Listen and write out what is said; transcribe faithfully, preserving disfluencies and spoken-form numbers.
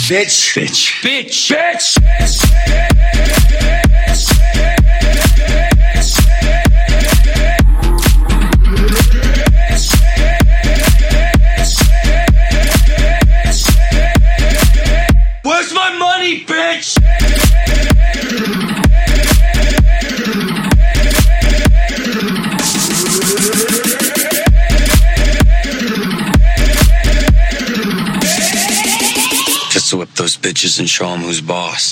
Bitch. Bitch. Bitch. Bitch. Where's my money, bitch? Just to whip those bitches and show them who's boss.